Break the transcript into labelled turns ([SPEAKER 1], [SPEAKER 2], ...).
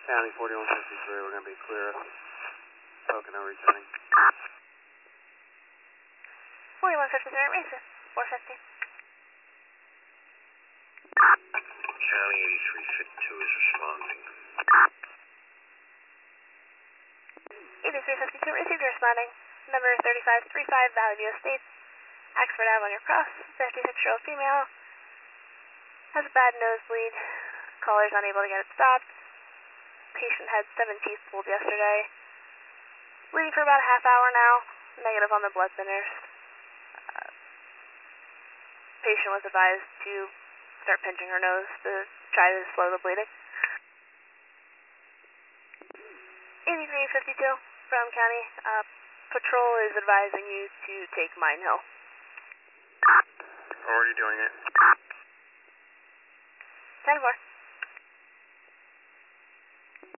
[SPEAKER 1] County 4153, we're going to be clear of Pocono returning.
[SPEAKER 2] 4153, Mesa, 450.
[SPEAKER 3] County 8352 is responding.
[SPEAKER 2] 8352, received your responding. Number 3535, Valley View Estates. Axford Ave on your cross. 56-year-old female. Has a bad nosebleed. Caller's unable to get it stopped. Patient had 7 teeth pulled yesterday. Bleeding for about a half hour now. Negative on the blood thinners. Patient was advised to start pinching her nose to try to slow the bleeding. 8352 from County. Patrol is advising you to take Mine Hill.
[SPEAKER 3] Already doing it.
[SPEAKER 2] 10-4.